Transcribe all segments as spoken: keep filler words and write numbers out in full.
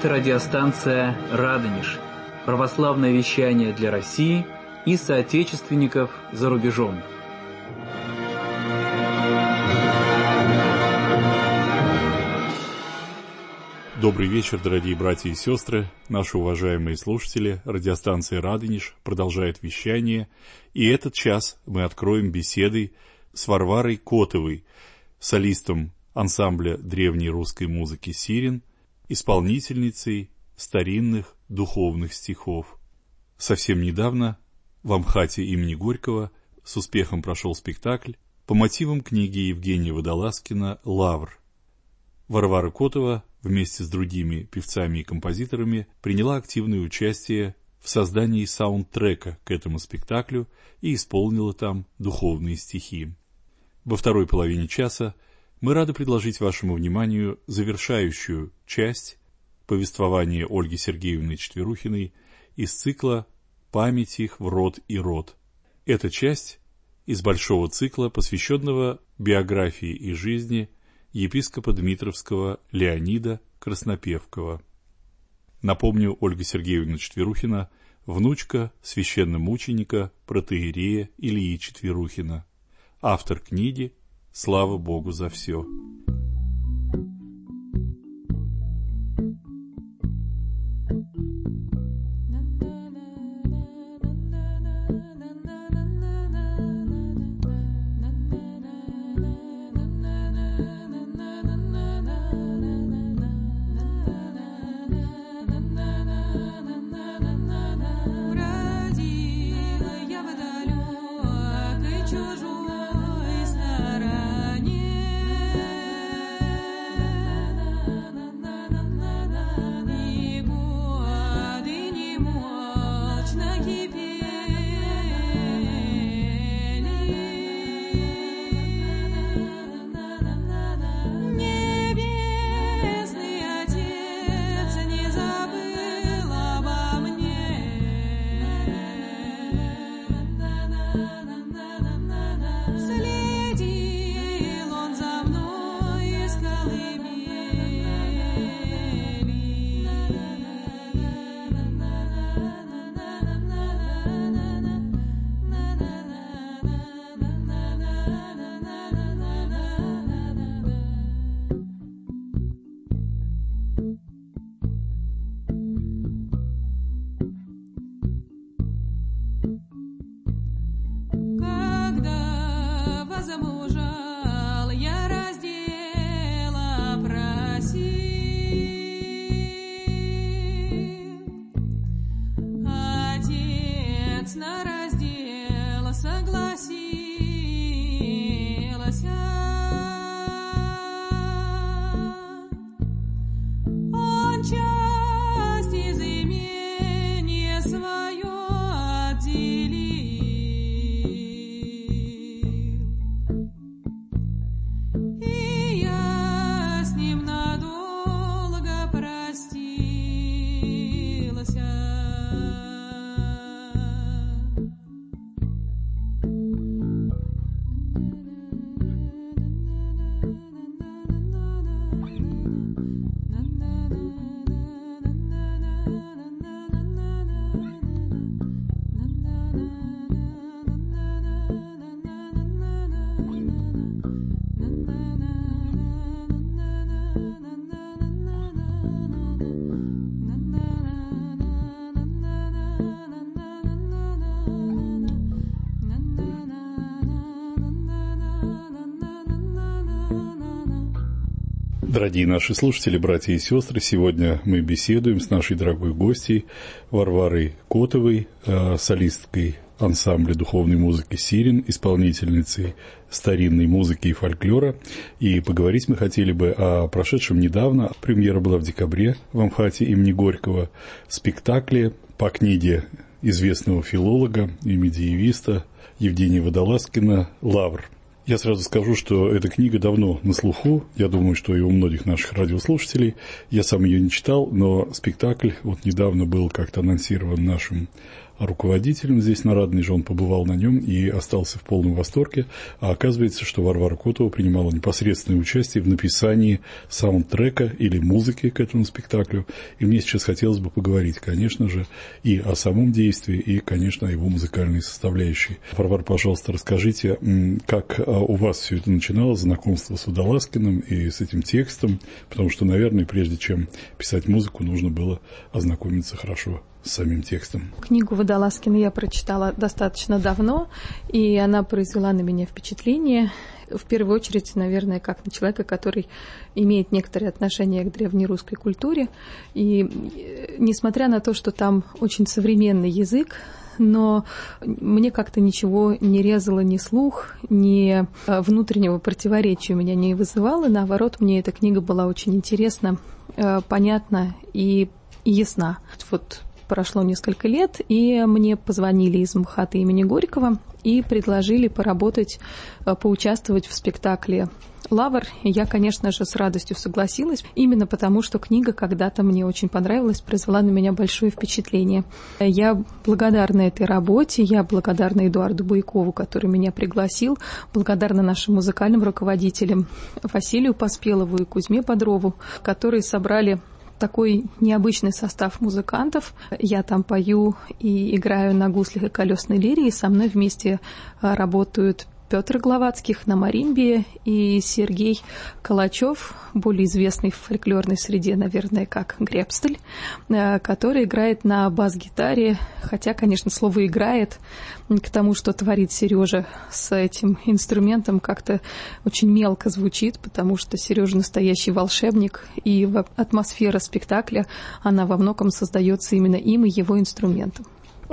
Это радиостанция «Радонеж», православное вещание для России и соотечественников за рубежом. Добрый вечер, дорогие братья и сестры, наши уважаемые слушатели. Радиостанция «Радонеж» продолжает вещание, и этот час мы откроем беседой с Варварой Котовой, солистом ансамбля древней русской музыки «Сирен», исполнительницей старинных духовных стихов. Совсем недавно в Амхате имени Горького с успехом прошел спектакль по мотивам книги Евгения Водолазкина «Лавр». Варвара Котова вместе с другими певцами и композиторами приняла активное участие в создании саундтрека к этому спектаклю и исполнила там духовные стихи. Во второй половине часа мы рады предложить вашему вниманию завершающую часть повествования Ольги Сергеевны Четверухиной из цикла «Память их в род и род». Эта часть из большого цикла, посвященного биографии и жизни епископа Дмитровского Леонида Краснопевкова. Напомню, Ольга Сергеевна Четверухина – внучка священномученика протоиерея Ильи Четверухина, автор книги «Слава Богу за все». Дорогие наши слушатели, братья и сестры, сегодня мы беседуем с нашей дорогой гостьей Варварой Котовой, солисткой ансамбля духовной музыки «Сирен», исполнительницей старинной музыки и фольклора. И поговорить мы хотели бы о прошедшем недавно, премьера была в декабре в Амхате имени Горького, спектакле по книге известного филолога и медиевиста Евгения Водолазкина «Лавр». Я сразу скажу, что эта книга давно на слуху, я думаю, что и у многих наших радиослушателей. Я сам ее не читал, но спектакль вот недавно был как-то анонсирован нашим руководителем здесь на Радонеже, он побывал на нем и остался в полном восторге. А оказывается, что Варвара Котова принимала непосредственное участие в написании саундтрека или музыки к этому спектаклю. И мне сейчас хотелось бы поговорить, конечно же, и о самом действии, и, конечно, о его музыкальной составляющей. Варвара, пожалуйста, расскажите, как у вас все это начиналось, знакомство с Водолазкиным и с этим текстом, потому что, наверное, прежде чем писать музыку, нужно было ознакомиться хорошо с самим текстом. Книгу Водолазкина я прочитала достаточно давно, и она произвела на меня впечатление, в первую очередь, наверное, как на человека, который имеет некоторые отношения к древнерусской культуре. И несмотря на то, что там очень современный язык, но мне как-то ничего не резало ни слух, ни внутреннего противоречия у меня не вызывало. Наоборот, мне эта книга была очень интересна, понятна и ясна. Вот прошло несколько лет, и мне позвонили из МХАТа имени Горького и предложили поработать, поучаствовать в спектакле «Лавр». Я, конечно же, с радостью согласилась, именно потому, что книга когда-то мне очень понравилась, произвела на меня большое впечатление. Я благодарна этой работе, я благодарна Эдуарду Буйкову, который меня пригласил, благодарна нашим музыкальным руководителям Василию Поспелову и Кузьме Бодрову, которые собрали такой необычный состав музыкантов. Я там пою и играю на гуслях и колесной лире, и со мной вместе работают Петр Гловацких на маримбе и Сергей Калачев, более известный в фольклорной среде, наверное, как Гребстель, который играет на бас-гитаре, хотя, конечно, слово «играет» к тому, что творит Сережа с этим инструментом, как-то очень мелко звучит, потому что Сережа настоящий волшебник, и атмосфера спектакля, она во многом создается именно им и его инструментом.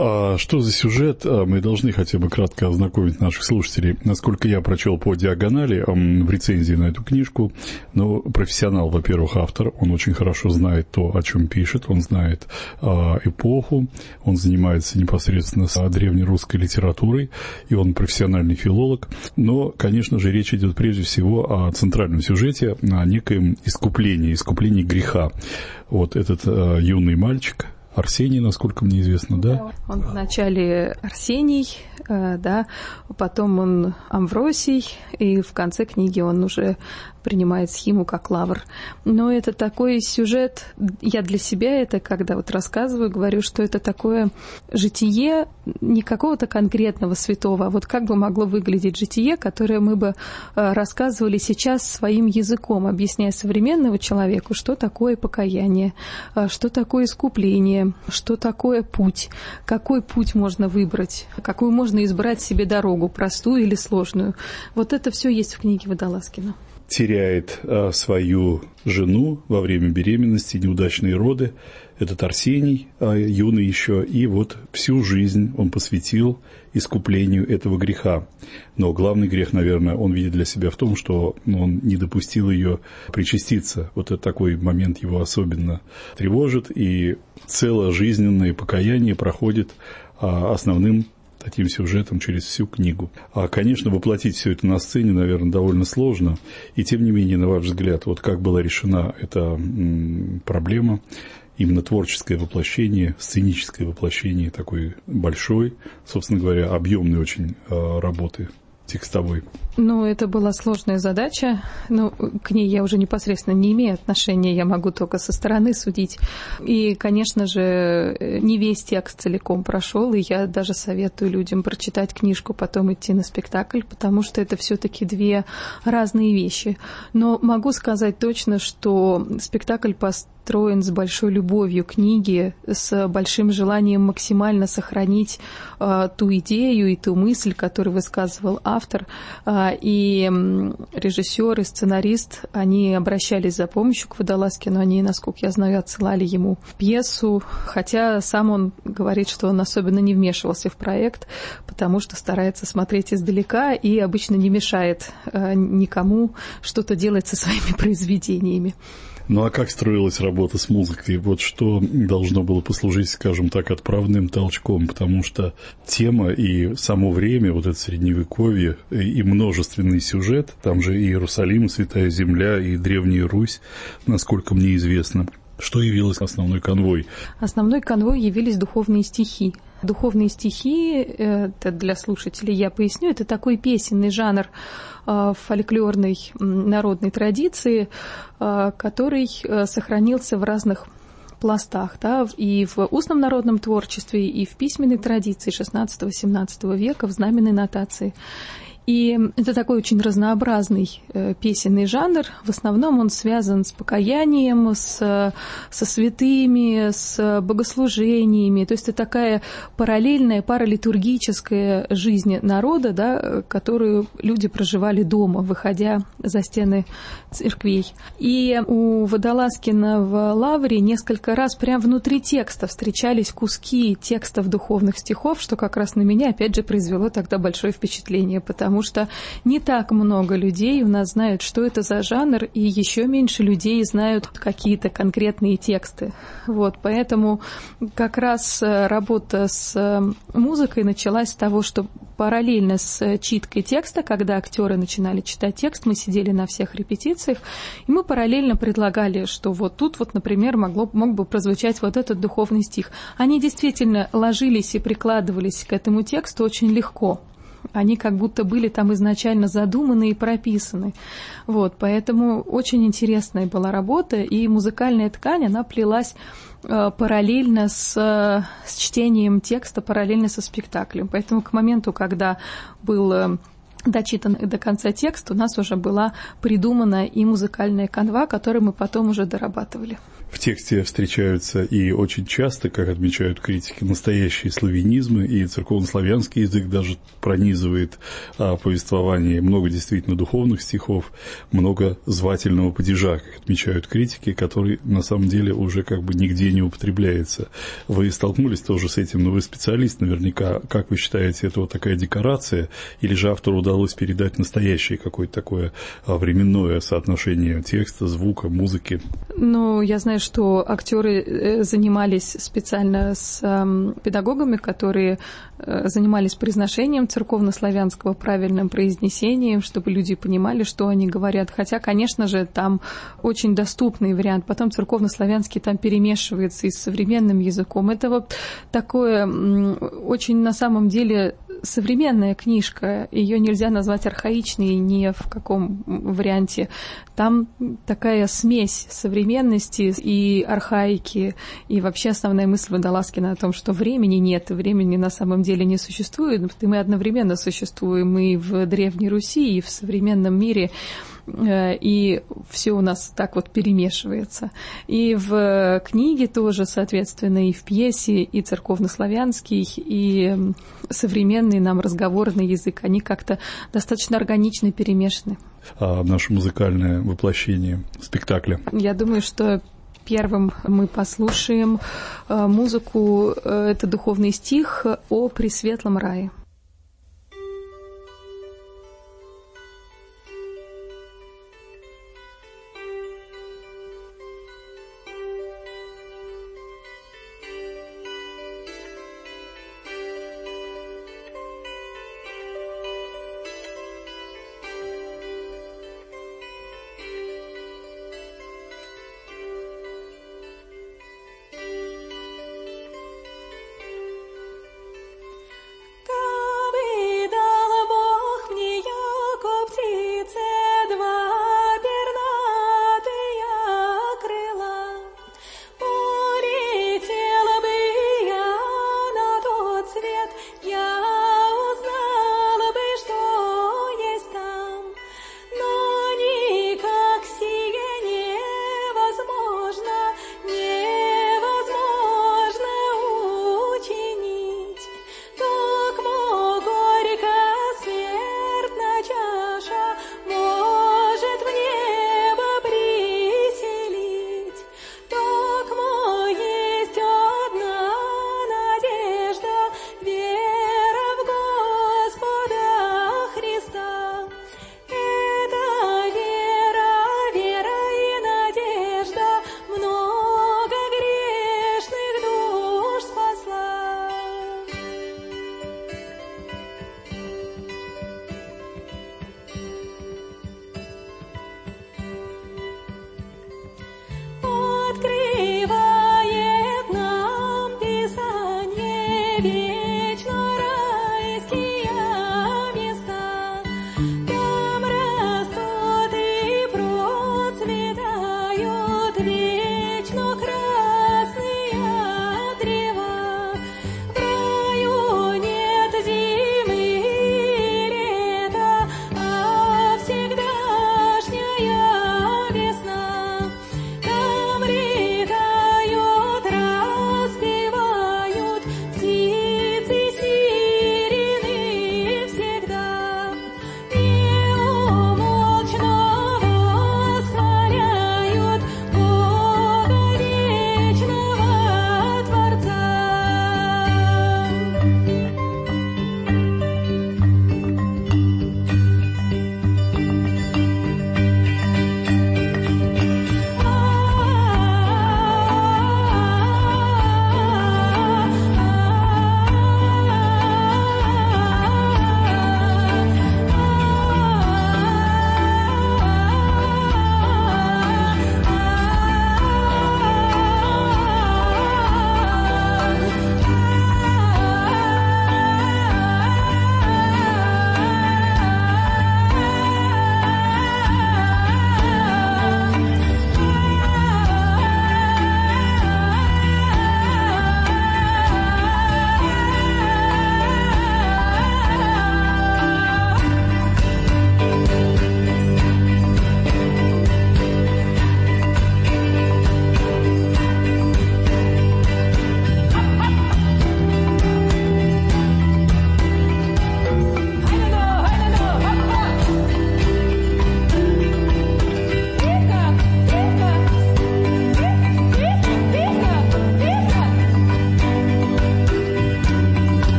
А что за сюжет? Мы должны хотя бы кратко ознакомить наших слушателей. Насколько я прочел по диагонали в рецензии на эту книжку, но профессионал, во-первых, автор, он очень хорошо знает то, о чем пишет, он знает а, эпоху, он занимается непосредственно с древнерусской литературой, и он профессиональный филолог. Но, конечно же, речь идет прежде всего о центральном сюжете, о некоем искуплении, искуплении греха. Вот этот а, юный мальчик, Арсений, насколько мне известно, да? Он вначале Арсений, э, да, потом он Амвросий, и в конце книги он уже принимает схему как Лавр. Но это такой сюжет, я для себя это, когда вот рассказываю, говорю, что это такое житие не какого-то конкретного святого, а вот как бы могло выглядеть житие, которое мы бы рассказывали сейчас своим языком, объясняя современному человеку, что такое покаяние, что такое искупление, что такое путь, какой путь можно выбрать, какую можно избрать себе дорогу, простую или сложную. Вот это все есть в книге Водолазкина. Теряет а, свою жену во время беременности, неудачные роды. Этот Арсений, а, юный еще, и вот всю жизнь он посвятил искуплению этого греха. Но главный грех, наверное, он видит для себя в том, что он не допустил ее причаститься. Вот этот такой момент его особенно тревожит, и целое жизненное покаяние проходит а, основным таким сюжетом через всю книгу. А, конечно, воплотить все это на сцене, наверное, довольно сложно. И тем не менее, на ваш взгляд, вот как была решена эта м, проблема, именно творческое воплощение, сценическое воплощение такой большой, собственно говоря, объемной очень э, работы текстовой? Ну, это была сложная задача. Ну, к ней я уже непосредственно не имею отношения, я могу только со стороны судить. И, конечно же, не весь текст целиком прошел, и я даже советую людям прочитать книжку, потом идти на спектакль, потому что это все-таки две разные вещи. Но могу сказать точно, что спектакль построен с большой любовью к книге, с большим желанием максимально сохранить э, ту идею и ту мысль, которую высказывал автор. Э, и режиссер, и сценарист, они обращались за помощью к Водолазкину, они, насколько я знаю, отсылали ему пьесу, хотя сам он говорит, что он особенно не вмешивался в проект, потому что старается смотреть издалека и обычно не мешает э, никому что-то делать со своими произведениями. Ну а как строилась работа с музыкой? Вот что должно было послужить, скажем так, отправным толчком? Потому что тема и само время, вот это средневековье, и множественный сюжет, там же и Иерусалим, Святая Земля, и Древняя Русь, насколько мне известно. Что явилось основной канвой? Основной канвой явились духовные стихи. Духовные стихи, это для слушателей я поясню, это такой песенный жанр фольклорной народной традиции, который сохранился в разных пластах, да, и в устном народном творчестве, и в письменной традиции шестнадцатого-семнадцатого века, в знаменной нотации. И это такой очень разнообразный э, песенный жанр. В основном он связан с покаянием, с, со святыми, с богослужениями. То есть это такая параллельная, паралитургическая жизнь народа, да, которую люди проживали дома, выходя за стены церквей. И у Водолазкина в Лавре несколько раз прямо внутри текста встречались куски текстов духовных стихов, что как раз на меня, опять же, произвело тогда большое впечатление, потому Потому что не так много людей у нас знают, что это за жанр, и еще меньше людей знают какие-то конкретные тексты. Вот, поэтому как раз работа с музыкой началась с того, что параллельно с читкой текста, когда актеры начинали читать текст, мы сидели на всех репетициях, и мы параллельно предлагали, что вот тут, вот, например, могло, мог бы прозвучать вот этот духовный стих. Они действительно ложились и прикладывались к этому тексту очень легко. Они как будто были там изначально задуманы и прописаны. Вот, поэтому очень интересная была работа, и музыкальная ткань, она плелась э, параллельно с, с чтением текста, параллельно со спектаклем. Поэтому к моменту, когда был э, дочитан до конца текст, у нас уже была придумана и музыкальная канва, которую мы потом уже дорабатывали. В тексте встречаются и очень часто, как отмечают критики, настоящие славянизмы, и церковнославянский язык даже пронизывает а, повествование. Много действительно духовных стихов, много звательного падежа, как отмечают критики, который на самом деле уже как бы нигде не употребляется. Вы столкнулись тоже с этим, но вы специалист наверняка. Как вы считаете, это вот такая декорация, или же автору удалось передать настоящее какое-то такое а, временное соотношение текста, звука, музыки? Ну, я знаю, что актеры занимались специально с э, педагогами, которые э, занимались произношением церковнославянского, правильным произнесением, чтобы люди понимали, что они говорят. Хотя, конечно же, там очень доступный вариант. Потом церковнославянский там перемешивается и с современным языком. Это вот такое э, очень на самом деле современная книжка. Ее нельзя назвать архаичной ни в каком варианте. Там такая смесь современности и архаики, и вообще основная мысль Водолазкина о том, что времени нет, времени на самом деле не существует, и мы одновременно существуем и в Древней Руси, и в современном мире, и все у нас так вот перемешивается. И в книге тоже, соответственно, и в пьесе, и церковнославянский, и современный нам разговорный язык, они как-то достаточно органично перемешаны. А наше музыкальное воплощение спектакля? Я думаю, что первым мы послушаем музыку, это духовный стих о Пресветлом рае. God.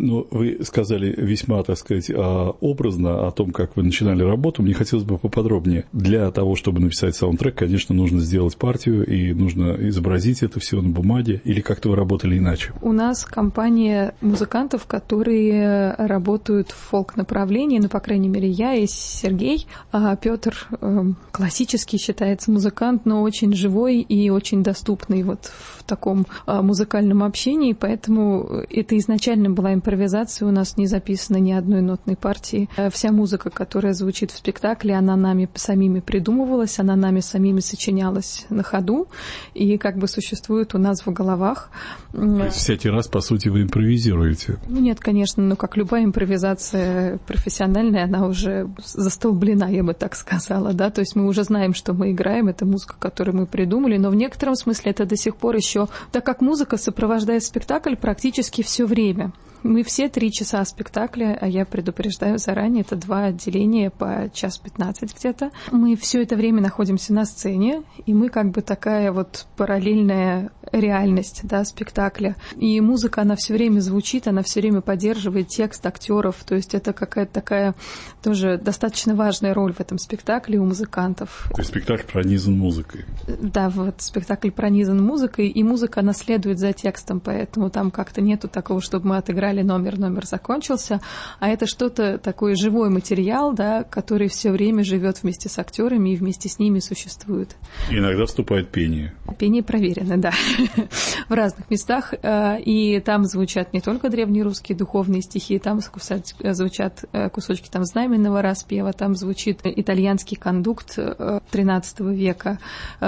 Ну, вы сказали весьма, так сказать, образно о том, как вы начинали работу. Мне хотелось бы поподробнее. Для того, чтобы написать саундтрек, конечно, нужно сделать партию и нужно изобразить это все на бумаге. Или как-то вы работали иначе? У нас компания музыкантов, которые работают в фолк-направлении, ну, по крайней мере, я и Сергей. А Петр э, классический считается музыкант, но очень живой и очень доступный вот в таком э, музыкальном общении, поэтому это изначально была импровизация, у нас не записано ни одной нотной партии. Вся музыка, которая звучит в спектакле, она нами самими придумывалась, она нами самими сочинялась на ходу и как бы существует у нас в головах. То есть всякий раз, по сути, вы импровизируете? Ну, нет, конечно, но как любая импровизация профессиональная, она уже застолблена, я бы так сказала, да, то есть мы уже знаем, что мы играем, это музыка, которую мы придумали, но в некотором смысле это до сих пор еще, так как музыка сопровождает спектакль практически все время. Мы все три часа спектакля, а я предупреждаю заранее, это два отделения по час пятнадцать где-то. Мы все это время находимся на сцене, и мы как бы такая вот параллельная реальность, да, спектакля. И музыка, она все время звучит, она все время поддерживает текст актеров, то есть это какая-то такая тоже достаточно важная роль в этом спектакле у музыкантов. То есть спектакль пронизан музыкой? Да, вот спектакль пронизан музыкой, и музыка, она следует за текстом, поэтому там как-то нету такого, чтобы мы отыграли номер, номер закончился, а это что-то такой живой материал, да, который все время живет вместе с актерами и вместе с ними существует. И иногда вступает пение. Пение проверено, да, в разных местах, и там звучат не только древнерусские духовные стихи, там звучат кусочки там знаменного распева, там звучит итальянский кондукт тринадцатого века,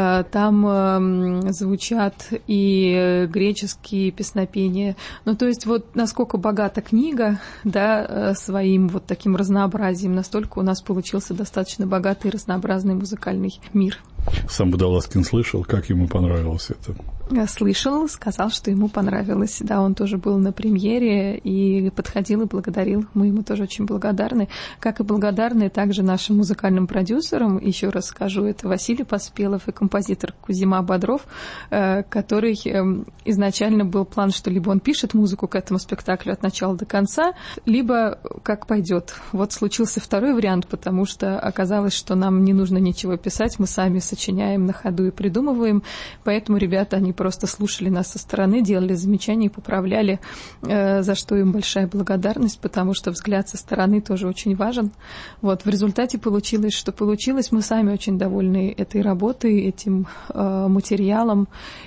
там звучат и греческие песнопения. Ну, то есть вот насколько богата книга, да, своим вот таким разнообразием, настолько у нас получился достаточно богатый и разнообразный музыкальный мир. Сам Водолазкин слышал, как ему понравилось это? Слышал, сказал, что ему понравилось. Да, он тоже был на премьере и подходил и благодарил. Мы ему тоже очень благодарны. Как и благодарны также нашим музыкальным продюсерам. Еще раз скажу, это Василий Поспелов и композитор Кузьма Бодров, который изначально был план, что либо он пишет музыку к этому спектаклю от начала до конца, либо как пойдет. Вот случился второй вариант, потому что оказалось, что нам не нужно ничего писать, мы сами сочиняем на ходу и придумываем. Поэтому ребята, они просто слушали нас со стороны, делали замечания и поправляли, за что им большая благодарность, потому что взгляд со стороны тоже очень важен. Вот, в результате получилось, что получилось. Мы сами очень довольны этой работой, этим э, материалом,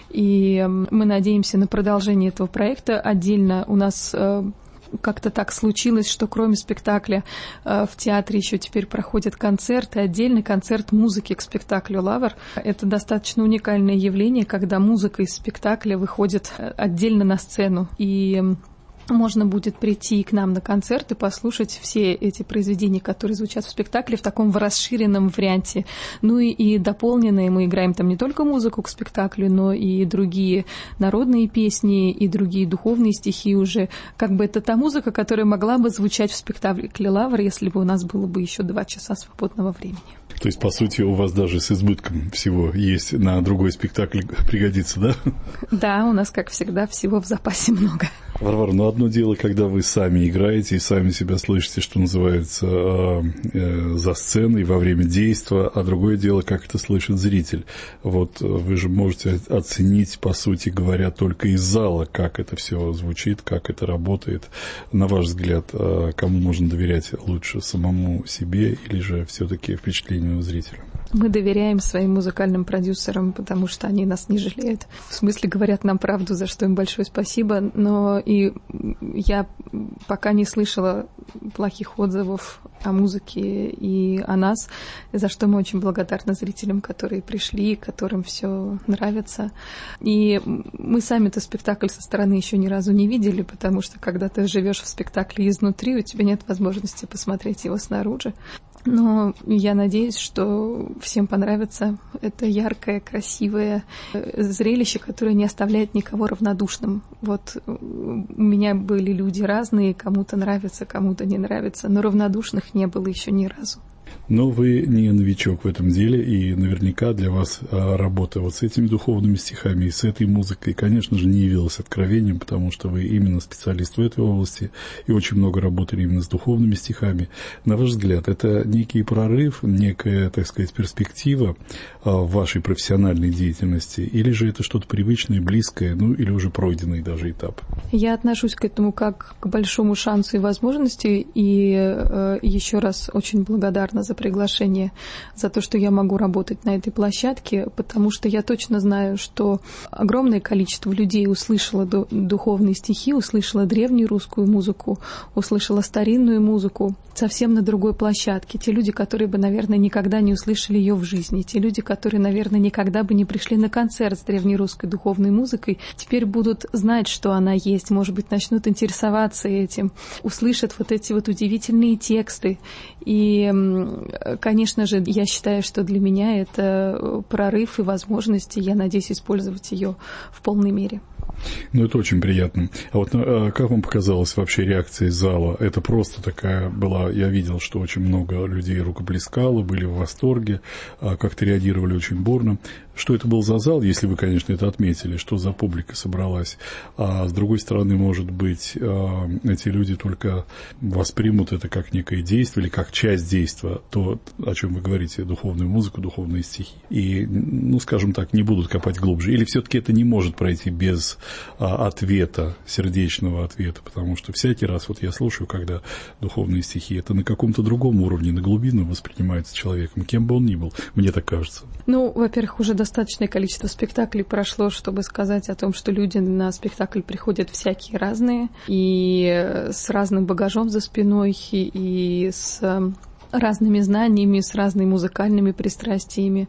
и мы надеемся на продолжение этого проекта. Отдельно у нас э, как-то так случилось, что кроме спектакля в театре еще теперь проходят концерты, отдельный концерт музыки к спектаклю «Лавр». Это достаточно уникальное явление, когда музыка из спектакля выходит отдельно на сцену. И можно будет прийти к нам на концерт и послушать все эти произведения, которые звучат в спектакле в таком расширенном варианте. Ну и, и дополненные, мы играем там не только музыку к спектаклю, но и другие народные песни, и другие духовные стихи уже. Как бы это та музыка, которая могла бы звучать в спектакле «Лавр», если бы у нас было бы еще два часа свободного времени. То есть, по сути, у вас даже с избытком всего есть на другой спектакль пригодится, да? Да, у нас, как всегда, всего в запасе много. Варвара, ну одно дело, когда вы сами играете и сами себя слышите, что называется, э, э, за сценой во время действия, а другое дело, как это слышит зритель. Вот вы же можете оценить, по сути говоря, только из зала, как это все звучит, как это работает. На ваш взгляд, э, кому можно доверять лучше, самому себе или же все-таки впечатлению зрителя? Мы доверяем своим музыкальным продюсерам, потому что они нас не жалеют. В смысле, говорят нам правду, за что им большое спасибо. Но и я пока не слышала плохих отзывов о музыке и о нас, за что мы очень благодарны зрителям, которые пришли, которым все нравится. И мы сами-то спектакль со стороны еще ни разу не видели, потому что когда ты живешь в спектакле изнутри, у тебя нет возможности посмотреть его снаружи. Но я надеюсь, что всем понравится это яркое, красивое зрелище, которое не оставляет никого равнодушным. Вот у меня были люди разные, кому-то нравится, кому-то не нравится, но равнодушных не было еще ни разу. Но вы не новичок в этом деле, и наверняка для вас работа вот с этими духовными стихами и с этой музыкой, конечно же, не явилась откровением, потому что вы именно специалист в этой области и очень много работали именно с духовными стихами. На ваш взгляд, это некий прорыв, некая, так сказать, перспектива в вашей профессиональной деятельности, или же это что-то привычное, близкое, ну или уже пройденный даже этап? Я отношусь к этому как к большому шансу и возможности, и э, еще раз очень благодарна за приглашение, за то, что я могу работать на этой площадке, потому что я точно знаю, что огромное количество людей услышало духовные стихи, услышало древнюю русскую музыку, услышало старинную музыку совсем на другой площадке. Те люди, которые бы, наверное, никогда не услышали ее в жизни, те люди, которые, наверное, никогда бы не пришли на концерт с древнерусской духовной музыкой, теперь будут знать, что она есть, может быть, начнут интересоваться этим, услышат вот эти вот удивительные тексты. И, конечно же, я считаю, что для меня это прорыв и возможность, и я надеюсь использовать ее в полной мере. Ну, это очень приятно. А вот как вам показалась вообще реакция из зала? Это просто такая была... Я видел, что очень много людей рукоплескало, были в восторге, как-то реагировали очень бурно. Что это был за зал, если вы, конечно, это отметили, что за публика собралась? А с другой стороны, может быть, эти люди только воспримут это как некое действие или как часть действия, то, о чем вы говорите, духовную музыку, духовные стихи. И, ну, скажем так, не будут копать глубже. Или все-таки это не может пройти без ответа, сердечного ответа, потому что всякий раз, вот я слушаю, когда духовные стихи, это на каком-то другом уровне, на глубину воспринимается человеком, кем бы он ни был, мне так кажется. Ну, во-первых, уже достаточное количество спектаклей прошло, чтобы сказать о том, что люди на спектакль приходят всякие разные, и с разным багажом за спиной, и с разными знаниями, с разными музыкальными пристрастиями.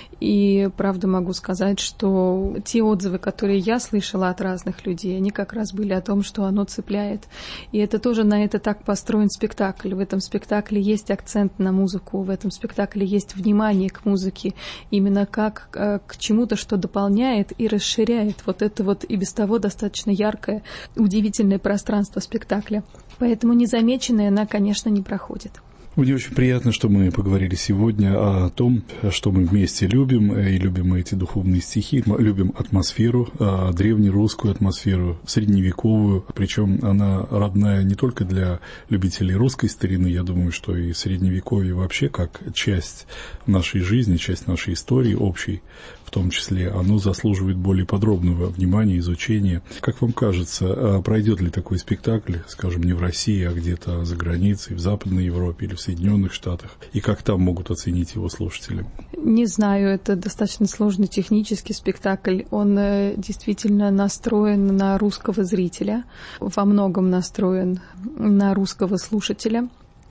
И, правда, могу сказать, что те отзывы, которые я слышала от разных людей, они как раз были о том, что оно цепляет. И это тоже на это так построен спектакль. В этом спектакле есть акцент на музыку, в этом спектакле есть внимание к музыке, именно как к чему-то, что дополняет и расширяет вот это вот и без того достаточно яркое, удивительное пространство спектакля. Поэтому незамеченная она, конечно, не проходит. Мне очень приятно, что мы поговорили сегодня о том, что мы вместе любим, и любим мы эти духовные стихи, любим атмосферу, древнерусскую атмосферу, средневековую, причем она родная не только для любителей русской старины, я думаю, что и средневековье вообще как часть нашей жизни, часть нашей истории общей, в том числе, оно заслуживает более подробного внимания, изучения. Как вам кажется, пройдет ли такой спектакль, скажем, не в России, а где-то за границей, в Западной Европе или в Соединенных Штатах, и как там могут оценить его слушатели? Не знаю, это достаточно сложный технический спектакль. Он действительно настроен на русского зрителя, во многом настроен на русского слушателя.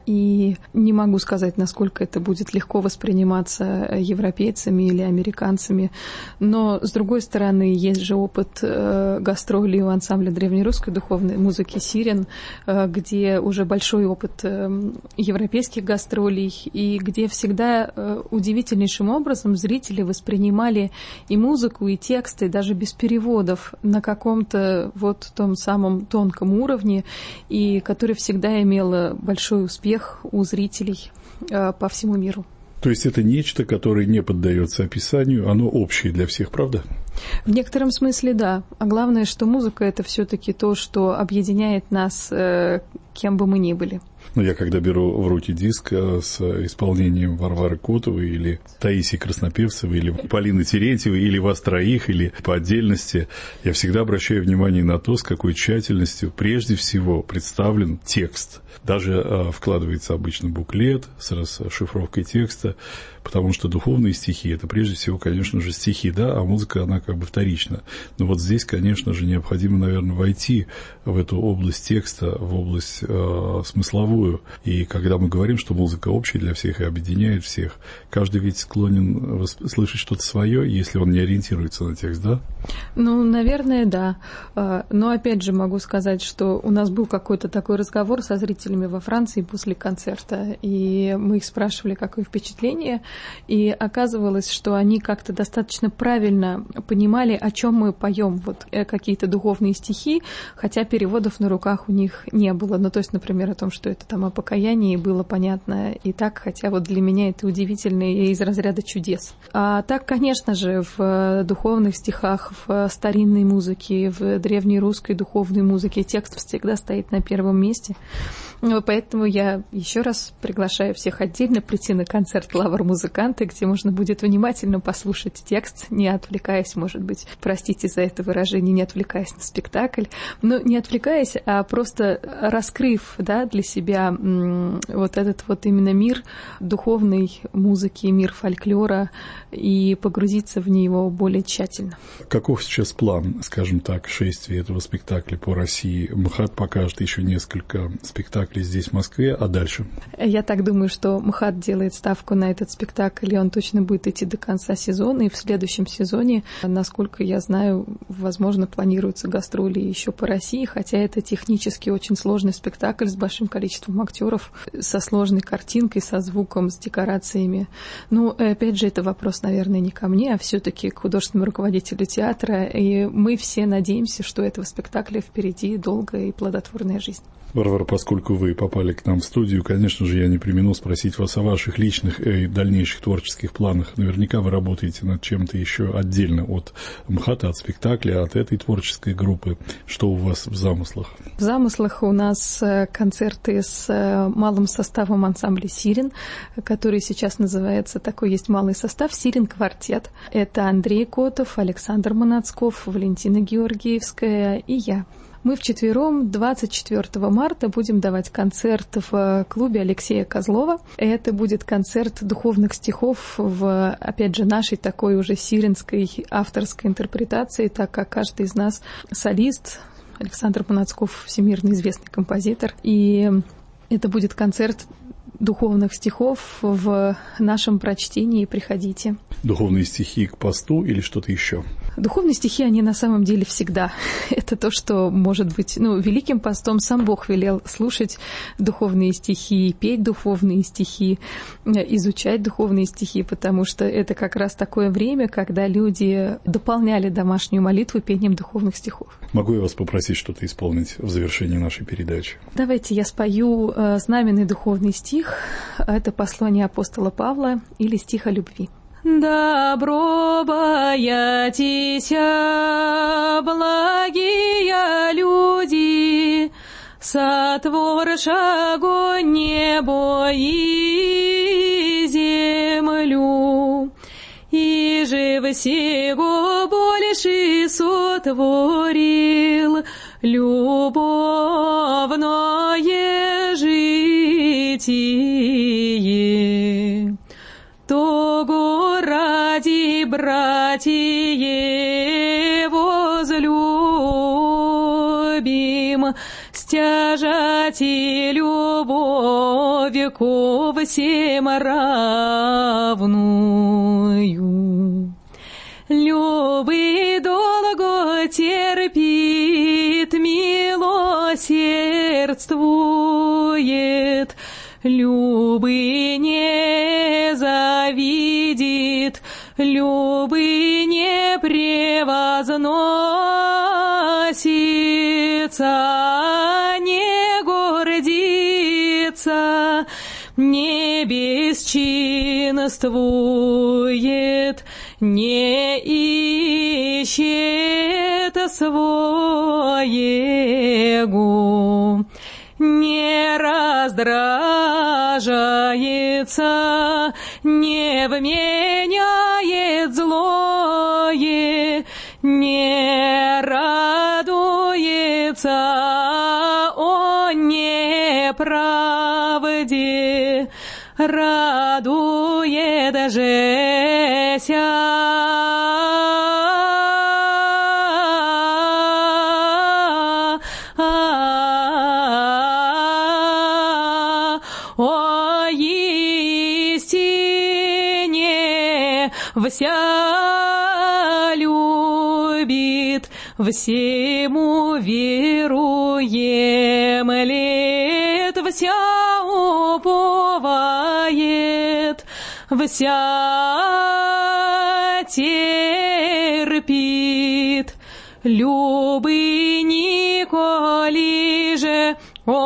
И не могу сказать, насколько это будет легко восприниматься европейцами или американцами. Но, с другой стороны, есть же опыт э, гастролей у ансамбля древнерусской духовной музыки «Сирен», э, где уже большой опыт э, европейских гастролей, и где всегда э, удивительнейшим образом зрители воспринимали и музыку, и тексты, даже без переводов, на каком-то вот том самом тонком уровне, и который всегда имел большой успех у зрителей э, по всему миру. То есть это нечто, которое не поддается описанию, оно общее для всех, правда? В некотором смысле, да. А главное, что музыка — это все-таки то, что объединяет нас, э, кем бы мы ни были. Но я когда беру в руки диск с исполнением Варвары Котовой или Таисии Краснопевцевой, или Полины Терентьевой, или вас троих, или по отдельности, я всегда обращаю внимание на то, с какой тщательностью прежде всего представлен текст. Даже а, вкладывается обычно буклет с расшифровкой текста, потому что духовные стихи — это прежде всего, конечно же, стихи, да, а музыка, она как бы вторична. Но вот здесь, конечно же, необходимо, наверное, войти в эту область текста, в область э, смысловую. И когда мы говорим, что музыка общая для всех и объединяет всех, каждый ведь склонен восп- слышать что-то свое, если он не ориентируется на текст, да? Ну, наверное, да. Но опять же могу сказать, что у нас был какой-то такой разговор со зрителями во Франции после концерта, и мы их спрашивали, какое впечатление, и оказывалось, что они как-то достаточно правильно понимали, о чем мы поем, вот какие-то духовные стихи, хотя переводов на руках у них не было. Ну, то есть, например, о том, что это там о покаянии, было понятно и так, хотя вот для меня это удивительно и из разряда чудес. А так, конечно же, в духовных стихах, в старинной музыке, в древней русской духовной музыке текст всегда стоит на первом месте. Поэтому я еще раз приглашаю всех отдельно прийти на концерт «Лавр-музыканты», где можно будет внимательно послушать текст, не отвлекаясь, может быть, простите за это выражение, не отвлекаясь на спектакль, но не отвлекаясь, а просто раскрыв, да, для себя м, вот этот вот именно мир духовной музыки, мир фольклора, и погрузиться в него более тщательно. Каков сейчас план, скажем так, шествия этого спектакля по России? МХАТ покажет еще несколько спектаклей здесь, в Москве, а дальше? Я так думаю, что МХАТ делает ставку на этот спектакль, и он точно будет идти до конца сезона, и в следующем сезоне, насколько я знаю, возможно, планируются гастроли еще по России, хотя это технически очень сложный спектакль с большим количеством актеров, со сложной картинкой, со звуком, с декорациями. Ну, опять же, это вопрос, наверное, не ко мне, а все-таки к художественному руководителю театра, и мы все надеемся, что у этого спектакля впереди долгая и плодотворная жизнь. Варвара, поскольку вы попали к нам в студию, конечно же, я не премину спросить вас о ваших личных и дальнейших творческих планах. Наверняка вы работаете над чем-то еще отдельно от МХАТа, от спектакля, от этой творческой группы. Что у вас в замыслах? В замыслах у нас концерты с малым составом ансамбля «Сирен», который сейчас называется, такой есть малый состав, «Сирен-квартет». Это Андрей Котов, Александр Манацков, Валентина Георгиевская и я. Мы вчетвером двадцать четвёртого марта будем давать концерт в клубе Алексея Козлова. Это будет концерт духовных стихов в, опять же, нашей такой уже сиренской авторской интерпретации, так как каждый из нас солист. Александр Манацков — всемирно известный композитор. И это будет концерт духовных стихов в нашем прочтении. Приходите. Духовные стихи к посту или что-то еще? Духовные стихи, они на самом деле всегда. Это то, что может быть, ну, Великим постом сам Бог велел слушать духовные стихи, петь духовные стихи, изучать духовные стихи, потому что это как раз такое время, когда люди дополняли домашнюю молитву пением духовных стихов. Могу я вас попросить что-то исполнить в завершении нашей передачи? Давайте я спою знаменный духовный стих. Это послание апостола Павла или стих о любви. Добро боятися, благие люди, сотворшего небо и землю, и же всего больше сотворил любовное житие. Того ради братья возлюбим, стяжати любовь ко всем равную. Любый долго терпит, милосердствует, любый не завидит, любый не превозносится, не гордится, не бесчинствует, не ищет своего, не раздражается, не вменяет злое, не радуется о неправде, радует жеся. Вся любит, всему веруемлет, вся уповает, вся терпит. терпит, любый николи же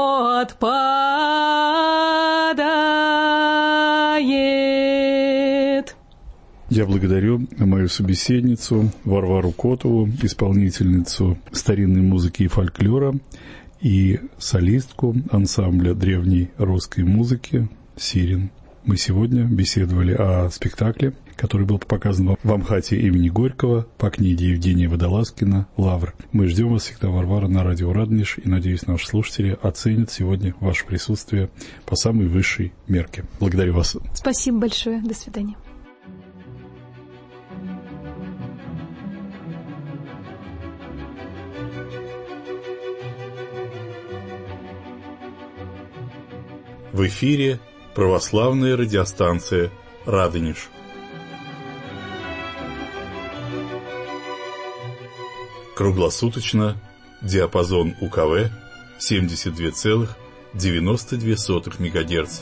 отпадает. Я благодарю мою собеседницу Варвару Котову, исполнительницу старинной музыки и фольклора, и солистку ансамбля древней русской музыки «Сирин». Мы сегодня беседовали о спектакле, который был показан в Амхате имени Горького по книге Евгения Водолазкина «Лавр». Мы ждем вас всегда, Варвара, на радио Радонеж, и, надеюсь, наши слушатели оценят сегодня ваше присутствие по самой высшей мерке. Благодарю вас. Спасибо большое. До свидания. В эфире православная радиостанция «Радонеж». Круглосуточно диапазон УКВ семьдесят два целых девяносто две сотых мегагерц.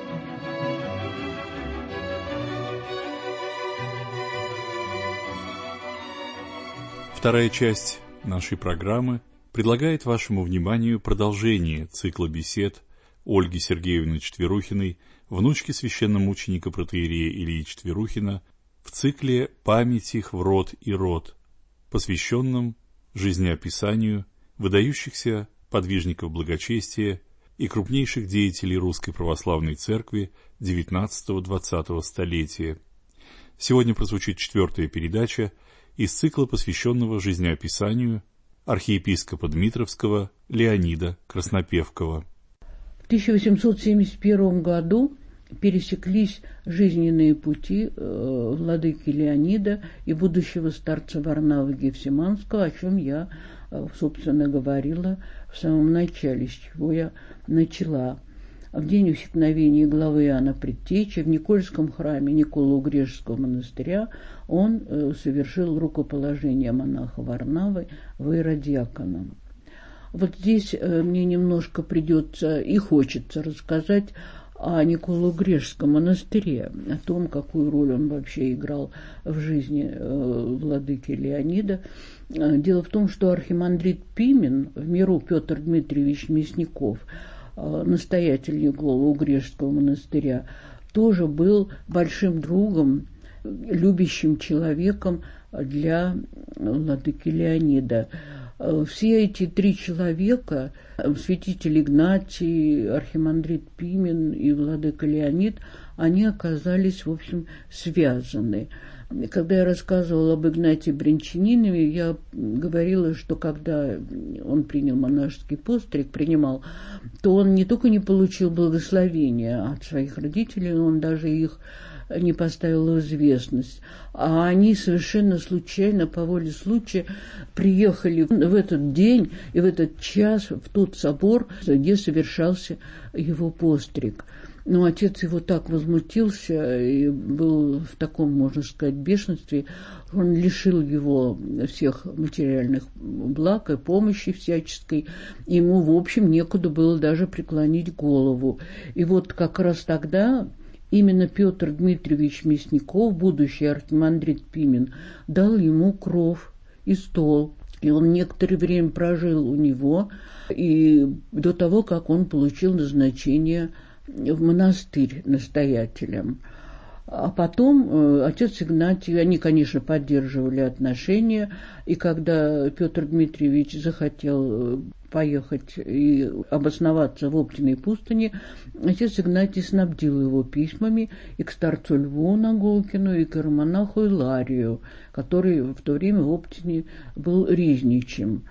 Вторая часть нашей программы предлагает вашему вниманию продолжение цикла бесед Ольги Сергеевны Четверухиной, внучки священномученика протоиерея Ильи Четверухина, в цикле «Память их в род и род», посвященном жизнеописанию выдающихся подвижников благочестия и крупнейших деятелей Русской Православной Церкви девятнадцатого-двадцатого столетия. Сегодня прозвучит четвертая передача из цикла, посвященного жизнеописанию архиепископа Дмитровского Леонида Краснопевкова. В тысяча восемьсот семьдесят первом году пересеклись жизненные пути э, владыки Леонида и будущего старца Варнавы Гефсиманского, о чем я, э, собственно, говорила в самом начале, с чего я начала. В день усекновения главы Иоанна Предтечи в Никольском храме Николо-Угрешского монастыря он э, совершил рукоположение монаха Варнавы в иеродиаконом. Вот здесь э, мне немножко придется и хочется рассказать о Николо-Угрешском монастыре, о том, какую роль он вообще играл в жизни э, владыки Леонида. Дело в том, что архимандрит Пимен, в миру Петр Дмитриевич Мясников, э, настоятель Николо-Угрешского монастыря, тоже был большим другом, любящим человеком для владыки Леонида. Все эти три человека, святитель Игнатий, архимандрит Пимен и владыка Леонид, они оказались, в общем, связаны. Когда я рассказывала об Игнатии Брянчанинове, я говорила, что когда он принял монашеский постриг, принимал, то он не только не получил благословения от своих родителей, но он даже их не поставил в известность. А они совершенно случайно, по воле случая, приехали в этот день и в этот час в тот собор, где совершался его постриг. Но отец его так возмутился и был в таком, можно сказать, бешенстве, он лишил его всех материальных благ и помощи всяческой. Ему, в общем, некуда было даже преклонить голову. И вот как раз тогда именно Петр Дмитриевич Мясников, будущий архимандрит Пимен, дал ему кров и стол. И он некоторое время прожил у него, и до того, как он получил назначение в монастырь настоятелем. А потом э, отец Игнатий, они, конечно, поддерживали отношения, и когда Петр Дмитриевич захотел поехать и обосноваться в Оптиной пустыне, отец Игнатий снабдил его письмами и к старцу Льву Наголкину, и к иеромонаху Иларию, который в то время в Оптине был ризничим.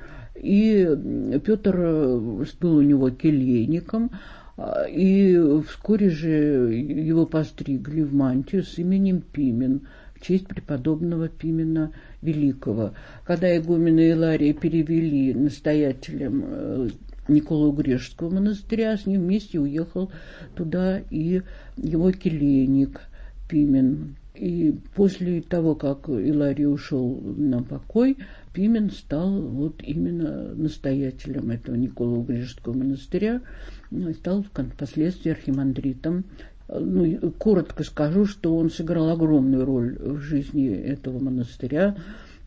И Петр был у него келейником, и вскоре же его постригли в мантию с именем Пимен в честь преподобного Пимена Великого. Когда игумена Илария перевели настоятелем Николо-Угрешского монастыря, с ним вместе уехал туда и его келейник Пимен. И после того, как Иларий ушел на покой, Пимен стал вот именно настоятелем этого Николо-Угрешского монастыря, стал впоследствии архимандритом. Ну, коротко скажу, что он сыграл огромную роль в жизни этого монастыря.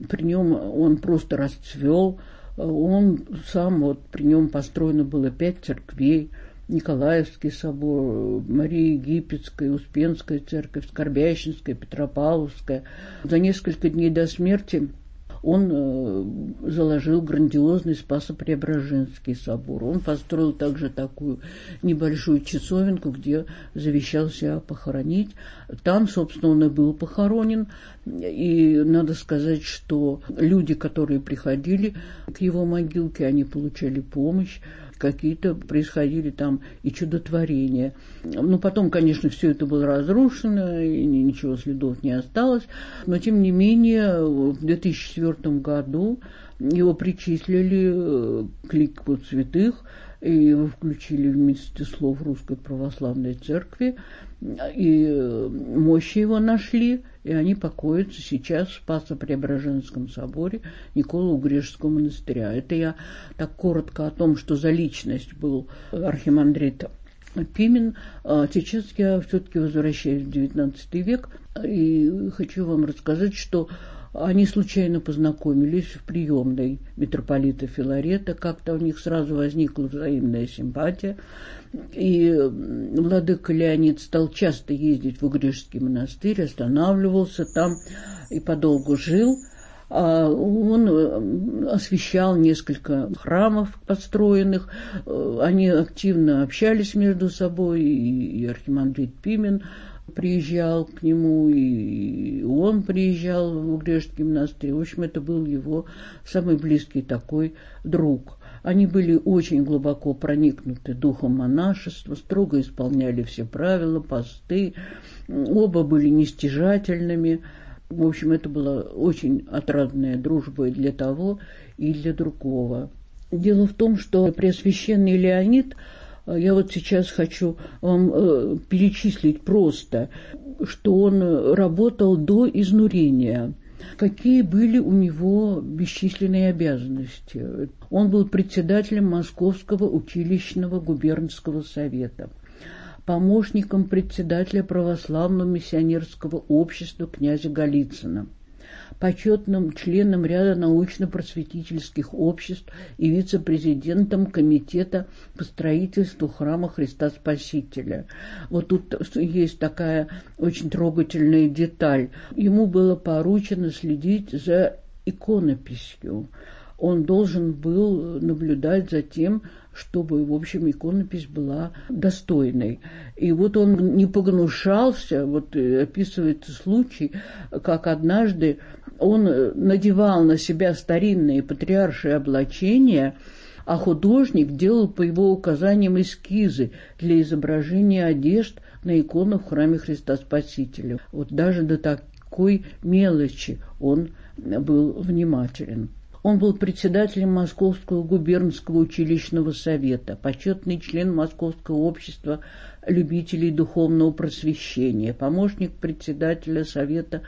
при нем он просто расцвел. Он сам, вот при нем построено было пять церквей. Николаевский собор, Мария Египетская, Успенская церковь, Скорбященская, Петропавловская. За несколько дней до смерти он заложил грандиозный Спасо-Преображенский собор. Он построил также такую небольшую часовенку, где завещал себя похоронить. Там, собственно, он и был похоронен. И надо сказать, что люди, которые приходили к его могилке, они получали помощь. Какие-то происходили там и чудотворения. Ну, потом, конечно, все это было разрушено, и ничего следов не осталось. Но, тем не менее, в две тысячи четвёртом году его причислили к лику святых, и его включили в Мстислов Русской Православной Церкви, и мощи его нашли, и они покоятся сейчас в Спасо-Преображенском соборе Николо-Угрешского монастыря. Это я так коротко о том, что за личность был архимандрит Пимен. А сейчас я все-таки возвращаюсь в девятнадцатый век и хочу вам рассказать, что они случайно познакомились в приемной митрополита Филарета. Как-то у них сразу возникла взаимная симпатия. И владыка Леонид стал часто ездить в Угрешский монастырь, останавливался там и подолгу жил. Он освящал несколько храмов построенных. Они активно общались между собой, и архимандрит Пимен приезжал к нему, и он приезжал в Угрешский монастырь. В общем, это был его самый близкий такой друг. Они были очень глубоко проникнуты духом монашества, строго исполняли все правила, посты. Оба были нестяжательными. В общем, это была очень отрадная дружба и для того, и для другого. Дело в том, что Преосвященный Леонид, я вот сейчас хочу вам перечислить просто, что он работал до изнурения. Какие были у него бесчисленные обязанности. Он был председателем Московского училищного губернского совета, помощником председателя православного миссионерского общества князя Голицына, почетным членом ряда научно-просветительских обществ и вице-президентом комитета по строительству храма Христа Спасителя. Вот тут есть такая очень трогательная деталь. Ему было поручено следить за иконописью. Он должен был наблюдать за тем, чтобы, в общем, иконопись была достойной. И вот он не погнушался, вот описывается случай, как однажды он надевал на себя старинные патриаршие облачения, а художник делал по его указаниям эскизы для изображения одежд на иконах в храме Христа Спасителя. Вот даже до такой мелочи он был внимателен. Он был председателем Московского губернского училищного совета, почетный член Московского общества любителей духовного просвещения, помощник председателя Совета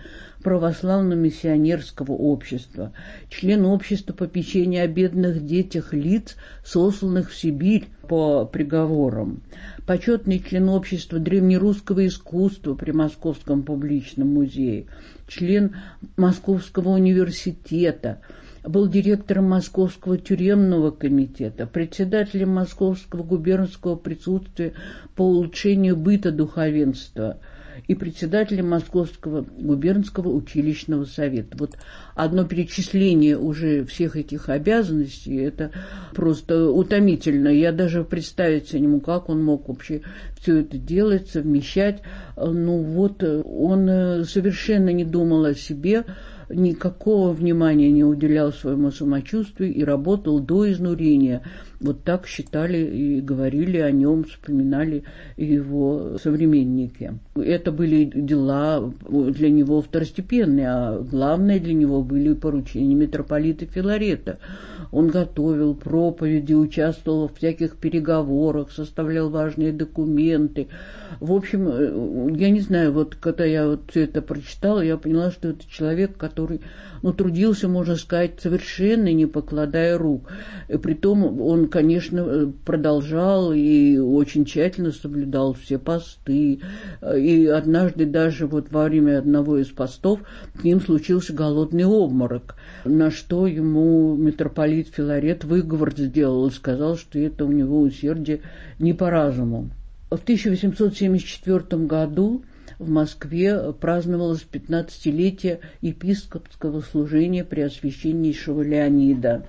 православно-миссионерского общества, член общества попечения о бедных детях лиц, сосланных в Сибирь по приговорам, почетный член общества древнерусского искусства при Московском публичном музее, член Московского университета, был директором Московского тюремного комитета, председателем Московского губернского присутствия по улучшению быта духовенства и председателем Московского губернского училищного совета. Вот одно перечисление уже всех этих обязанностей, это просто утомительно. Я даже представить себе не могу, как он мог вообще все это делать, совмещать. Ну вот, он совершенно не думал о себе, никакого внимания не уделял своему самочувствию и работал до изнурения. Вот так считали и говорили о нем, вспоминали его современники. Это были дела для него второстепенные, а главное для него были поручения митрополита Филарета. Он готовил проповеди, участвовал в всяких переговорах, составлял важные документы. В общем, я не знаю, вот когда я вот все это прочитала, я поняла, что это человек, который который, ну, трудился, можно сказать, совершенно не покладая рук. И притом он, конечно, продолжал и очень тщательно соблюдал все посты. И однажды даже вот во время одного из постов к ним случился голодный обморок, на что ему митрополит Филарет выговор сделал и сказал, что это у него усердие не по разуму. В тысяча восемьсот семьдесят четвёртом году в Москве праздновалось пятнадцатилетие епископского служения Преосвященнейшего Леонида.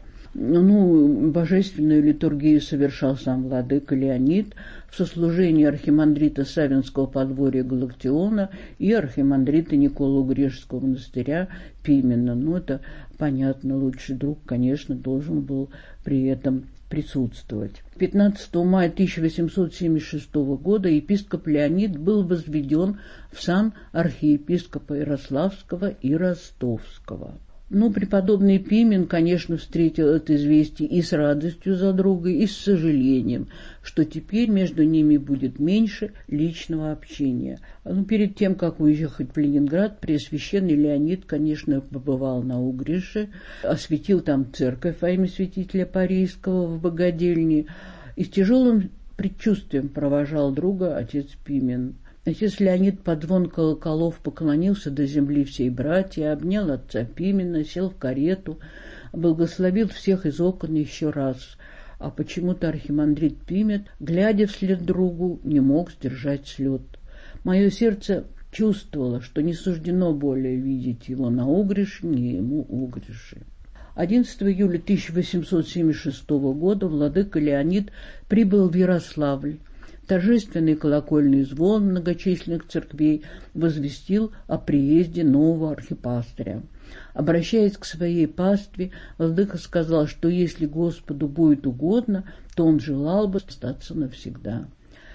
Ну, божественную литургию совершал сам владыка Леонид в сослужении архимандрита Савинского подворья Галактиона и архимандрита Николы Грешского монастыря Пимена. Ну, это понятно, лучший друг, конечно, должен был при этом присутствовать. пятнадцатого мая тысяча восемьсот семьдесят шестого года епископ Леонид был возведен в сан архиепископа Ярославского и Ростовского. Ну, преподобный Пимен, конечно, встретил это известие и с радостью за друга, и с сожалением, что теперь между ними будет меньше личного общения. Ну, перед тем, как уехать в Ленинград, Преосвященный Леонид, конечно, побывал на Угрише, осветил там церковь во имя святителя Парийского в богадельне и с тяжелым предчувствием провожал друга отец Пимен. Отец Леонид под звон колоколов поклонился до земли всей братья, обнял отца Пимена, сел в карету, благословил всех из окон еще раз. А почему-то архимандрит Пимет, глядя вслед другу, не мог сдержать слез. Мое сердце чувствовало, что не суждено более видеть его на Угрише, ни ему Угрише. одиннадцатого июля тысяча восемьсот семьдесят шестого года владыка Леонид прибыл в Ярославль. Торжественный колокольный звон многочисленных церквей возвестил о приезде нового архипастыря. Обращаясь к своей пастве, владыка сказал, что если Господу будет угодно, то он желал бы остаться навсегда.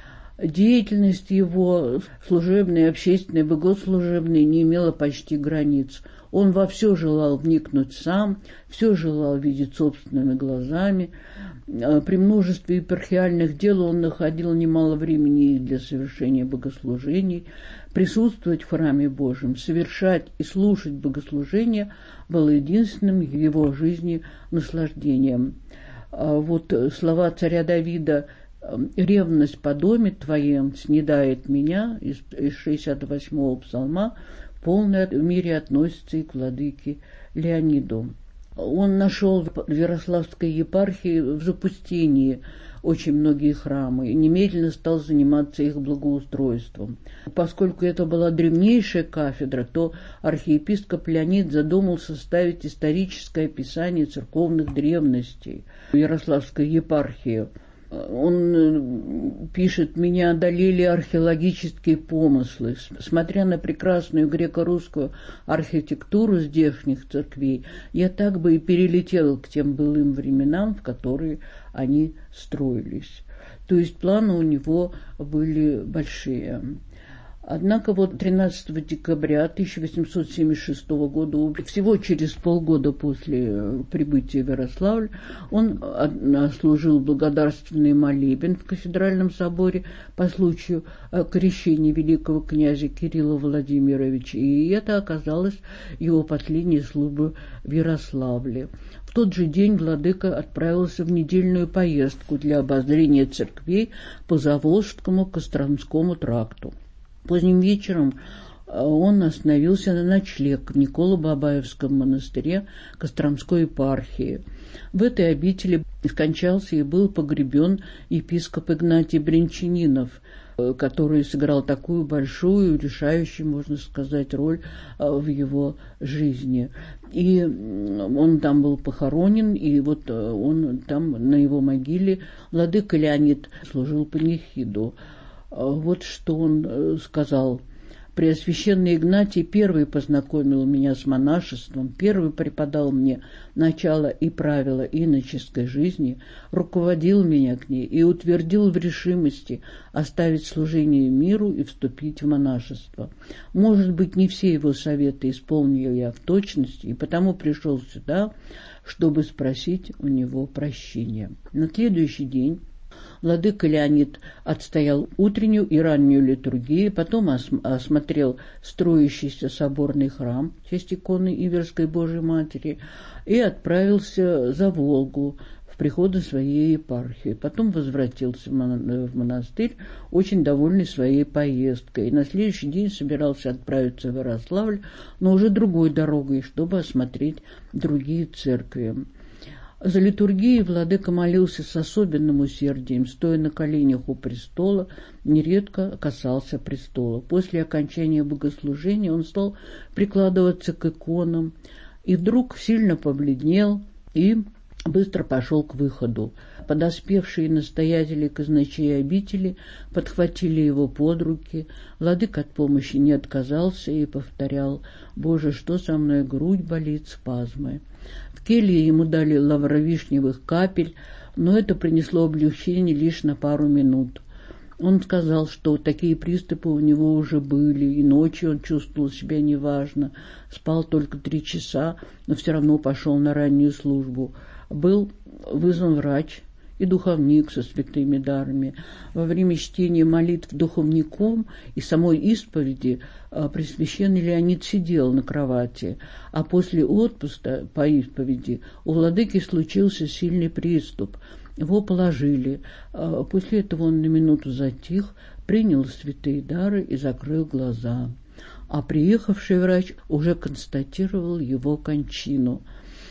Деятельность его служебная, общественная, богослужебная не имела почти границ. Он во все желал вникнуть сам, все желал видеть собственными глазами. При множестве епархиальных дел он находил немало времени для совершения богослужений. Присутствовать в храме Божьем, совершать и слушать богослужения было единственным в его жизни наслаждением. Вот слова царя Давида: «Ревность по доме твоем снедает меня» из шестьдесят восьмого псалма в полной мере относится и к владыке Леониду. Он нашел в Ярославской епархии в запустении очень многие храмы и немедленно стал заниматься их благоустройством. Поскольку это была древнейшая кафедра, то архиепископ Леонид задумал составить историческое описание церковных древностей Ярославской епархии. Он пишет: «Меня одолели археологические помыслы. Смотря на прекрасную греко-русскую архитектуру здешних церквей, я так бы и перелетел к тем былым временам, в которые они строились». То есть планы у него были большие. Однако вот тринадцатого декабря тысяча восемьсот семьдесят шестого года, всего через полгода после прибытия в Ярославль, он служил благодарственный молебен в кафедральном соборе по случаю крещения великого князя Кирилла Владимировича, и это оказалось его последней службой в Ярославле. В тот же день владыка отправился в недельную поездку для обозрения церквей по Заволжскому Костромскому тракту. Поздним вечером он остановился на ночлег в Николо-Бабаевском монастыре Костромской епархии. В этой обители скончался и был погребен епископ Игнатий Брянчанинов, который сыграл такую большую, решающую, можно сказать, роль в его жизни. И он там был похоронен, и вот он там на его могиле владыка Леонид служил панихиду. Вот что он сказал: «Преосвященный Игнатий первый познакомил меня с монашеством, первый преподал мне начало и правила иноческой жизни, руководил меня к ней и утвердил в решимости оставить служение миру и вступить в монашество. Может быть, не все его советы исполнил я в точности, и потому пришел сюда, чтобы спросить у него прощения». На следующий день Владыка Леонид отстоял утреннюю и раннюю литургию, потом осмотрел строящийся соборный храм в честь иконы Иверской Божией Матери и отправился за Волгу в приходы своей епархии. Потом возвратился в монастырь, очень довольный своей поездкой. И на следующий день собирался отправиться в Ярославль, но уже другой дорогой, чтобы осмотреть другие церкви. За литургией владыка молился с особенным усердием, стоя на коленях у престола, нередко касался престола. После окончания богослужения он стал прикладываться к иконам, и вдруг сильно побледнел и быстро пошел к выходу. Подоспевшие настоятели казначеи обители подхватили его под руки. Владыка от помощи не отказался и повторял: «Боже, что со мной, грудь болит, спазмы». В келье ему дали лавровишневых капель, но это принесло облегчение лишь на пару минут. Он сказал, что такие приступы у него уже были, и ночью он чувствовал себя неважно, спал только три часа, но все равно пошел на раннюю службу. Был вызван врач и духовник со святыми дарами. Во время чтения молитв духовником и самой исповеди Пресвященный Леонид сидел на кровати, а после отпуска по исповеди у владыки случился сильный приступ. Его положили. После этого он на минуту затих, принял святые дары и закрыл глаза. А приехавший врач уже констатировал его кончину.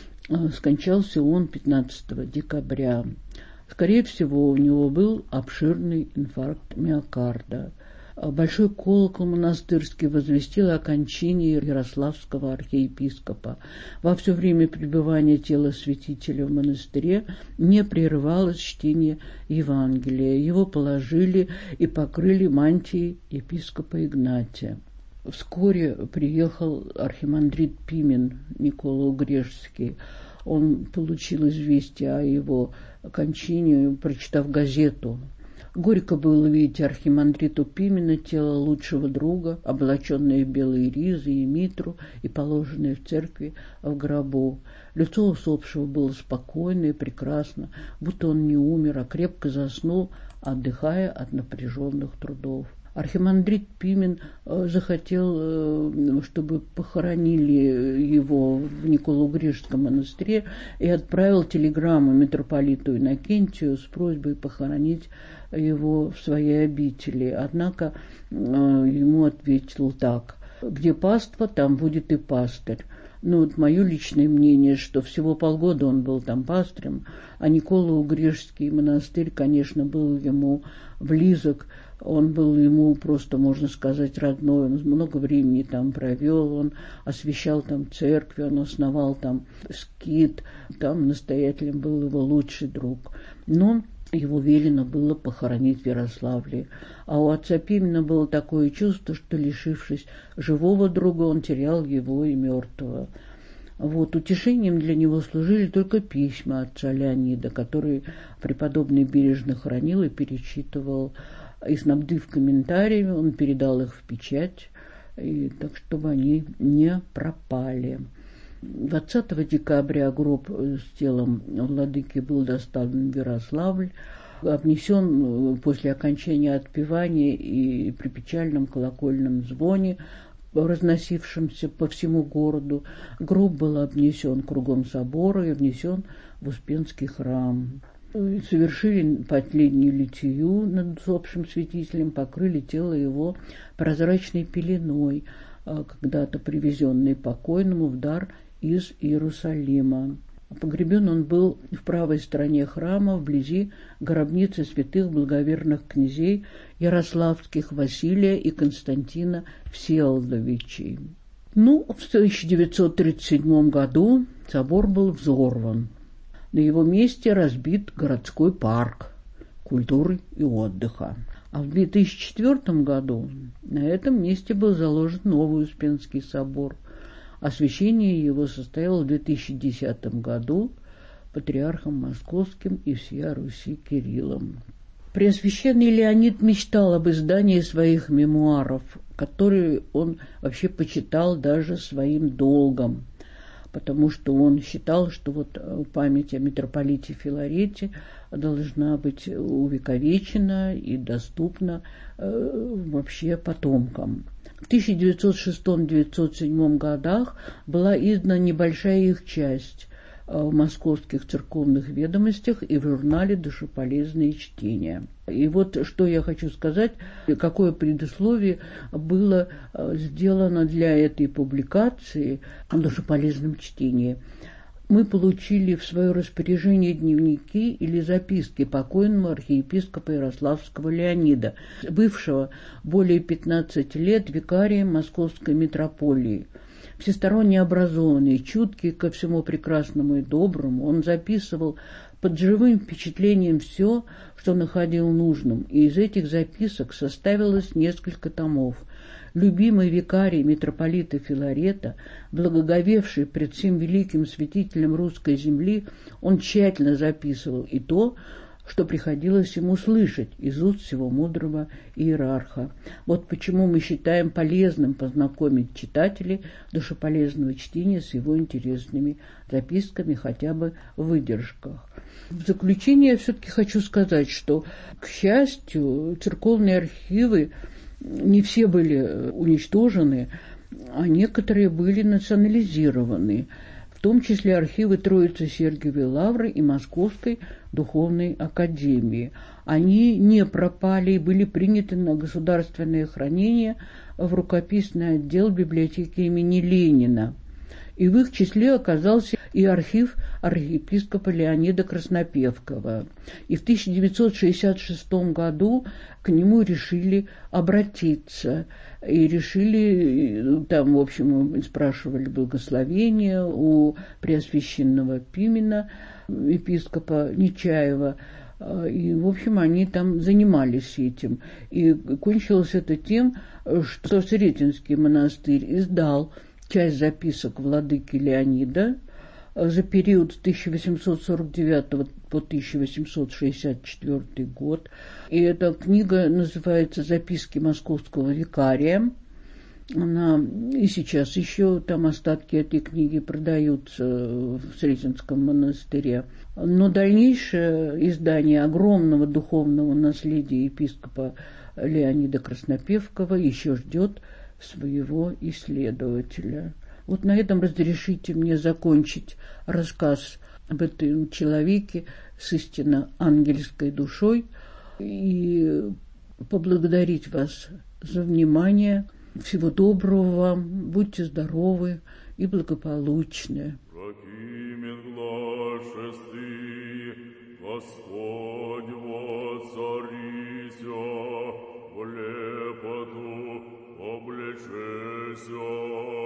Скончался он пятнадцатого декабря. Скорее всего, у него был обширный инфаркт миокарда. Большой колокол монастырский возвестил о кончине ярославского архиепископа. Во все время пребывания тела святителя в монастыре не прерывалось чтение Евангелия. Его положили и покрыли мантией епископа Игнатия. Вскоре приехал архимандрит Пимен Никола Угрешский. Он получил известие о его кончине, прочитав газету. Горько было видеть архимандриту Пимена тело лучшего друга, облаченное в белые ризы и митру и положенное в церкви в гробу. Лицо усопшего было спокойно и прекрасно, будто он не умер, а крепко заснул, отдыхая от напряженных трудов. Архимандрит Пимен захотел, чтобы похоронили его в Николо-Угрешском монастыре, и отправил телеграмму митрополиту Иннокентию с просьбой похоронить его в своей обители. Однако ему ответил так: «Где паства, там будет и пастырь». Ну, вот мое личное мнение, что всего полгода он был там пастырем, а Николо-Угрешский монастырь, конечно, был ему близок. Он был ему просто, можно сказать, родной. Он много времени там провел, он освящал там церкви, он основал там скит, там настоятелем был его лучший друг. Но его велено было похоронить в Ярославле. А у отца Пимена было такое чувство, что, лишившись живого друга, он терял его и мертвого. Вот, утешением для него служили только письма отца Леонида, которые преподобный бережно хранил и перечитывал. И, снабдив комментариями, он передал их в печать, и, так чтобы они не пропали. двадцатого декабря гроб с телом владыки был доставлен в Ярославль, обнесен после окончания отпевания и при печальном колокольном звоне, разносившемся по всему городу. Гроб был обнесен кругом собора и внесен в Успенский храм. Совершили последнюю литию над усопшим святителем, покрыли тело его прозрачной пеленой, когда-то привезенной покойному в дар из Иерусалима. Погребен он был в правой стороне храма, вблизи гробницы святых благоверных князей ярославских Василия и Константина Всеволодовичей. Ну, в тысяча девятьсот тридцать седьмом году собор был взорван. На его месте разбит городской парк культуры и отдыха. А в две тысячи четвёртом году на этом месте был заложен новый Успенский собор. Освящение его состоялось в две тысячи десятом году патриархом Московским и всея Руси Кириллом. Преосвященный Леонид мечтал об издании своих мемуаров, которые он вообще почитал даже своим долгом, потому что он считал, что вот память о митрополите Филарете должна быть увековечена и доступна э, вообще потомкам. В тысяча девятьсот шестом — девятьсот седьмом годах была издана небольшая их часть в московских церковных ведомостях и в журнале «Душеполезные чтения». И вот что я хочу сказать, какое предусловие было сделано для этой публикации о душеполезном чтении. Мы получили в свое распоряжение дневники или записки покойного архиепископа Ярославского Леонида, бывшего более пятнадцати лет викарием Московской митрополии. Всесторонне образованный, чуткий ко всему прекрасному и доброму, он записывал под живым впечатлением все, что находил нужным, и из этих записок составилось несколько томов. Любимый викарий митрополита Филарета, благоговевший пред всем великим святителем русской земли, он тщательно записывал и то, что приходилось ему слышать из уст всего мудрого иерарха. Вот почему мы считаем полезным познакомить читателей душеполезного чтения с его интересными записками, хотя бы в выдержках. В заключение я все-таки хочу сказать, что, к счастью, церковные архивы не все были уничтожены, а некоторые были национализированы, в том числе архивы Троицы-Сергиевой лавры и Московской духовной академии. Они не пропали и были приняты на государственное хранение в рукописный отдел библиотеки имени Ленина. И в их числе оказался и архив архиепископа Леонида Краснопевкова. И в тысяча девятьсот шестьдесят шестом году к нему решили обратиться. И решили, там, в общем, спрашивали благословения у преосвященного Пимена, епископа Нечаева. И, в общем, они там занимались этим. И кончилось это тем, что Сретенский монастырь издал часть записок владыки Леонида за период с тысяча восемьсот сорок девятого по тысяча восемьсот шестьдесят четвёртый год. И эта книга называется «Записки московского викария». Она и сейчас еще там остатки этой книги продаются в Сретенском монастыре. Но дальнейшее издание огромного духовного наследия епископа Леонида Краснопевкова еще ждет своего исследователя. Вот на этом разрешите мне закончить рассказ об этом человеке с истинно ангельской душой и поблагодарить вас за внимание. Всего доброго вам, будьте здоровы и благополучны. Господь воцарися, в лепоту облечеся.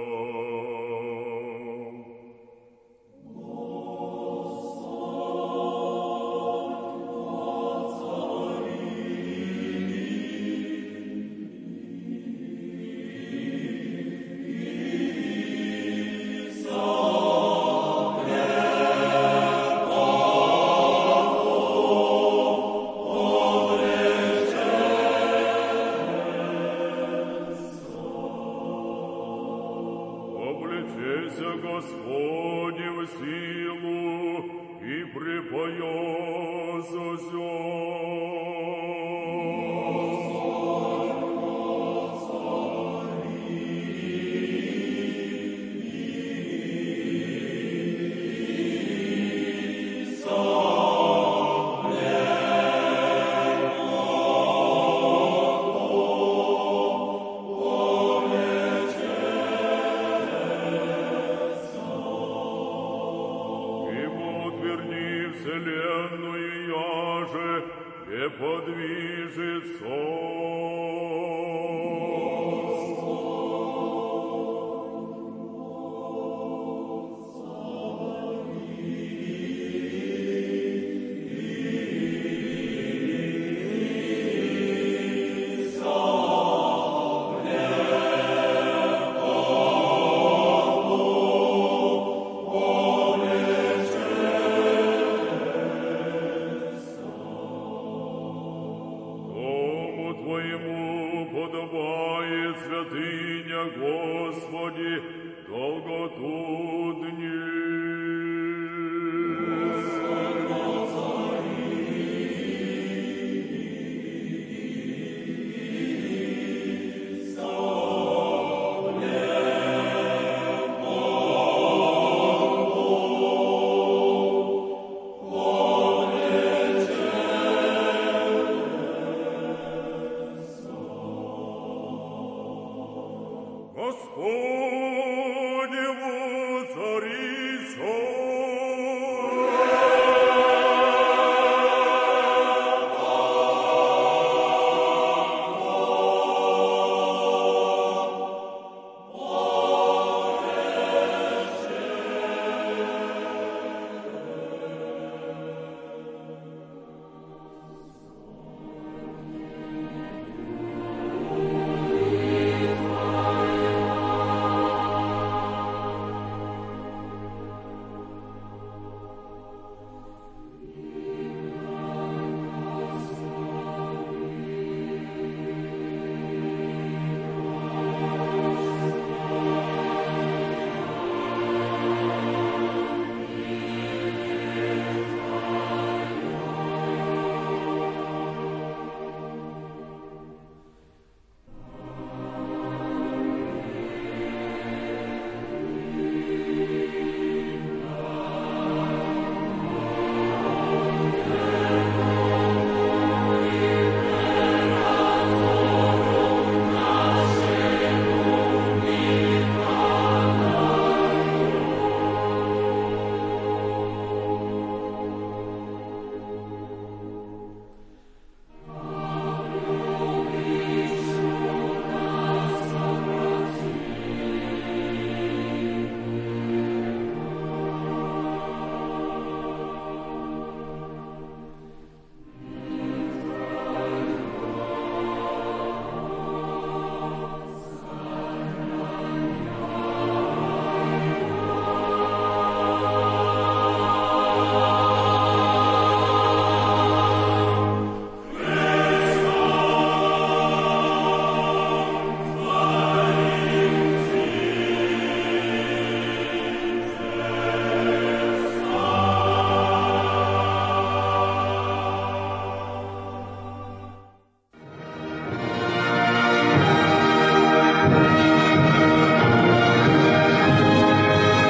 Господи в силу и вселенную яже не подвижется. Твоему подобает святыня, Господи, долготу дней. О,